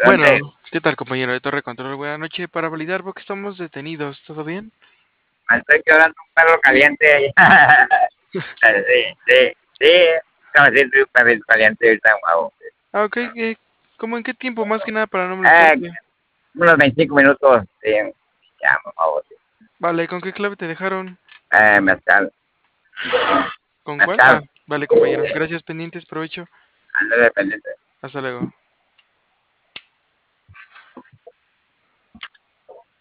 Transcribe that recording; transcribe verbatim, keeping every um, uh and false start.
Bueno, ¿Dónde? ¿qué tal, compañero de Torre Control? Buenas noches. Para validar porque estamos detenidos, ¿todo bien? Me estoy quedando un perro caliente. sí, sí, sí. Como si un perro caliente ahorita, guau. Ah, ok. Eh, ¿cómo en qué tiempo? Más que nada para no Eh, molestarte. unos veinticinco minutos. Sí, ya, por favor. Sí. Vale, ¿con qué clave te dejaron? Eh, mezcal, ¿Con cuál? mezcal. Ah, vale, compañero. Gracias, pendientes, provecho. Ándale pendiente. Hasta luego.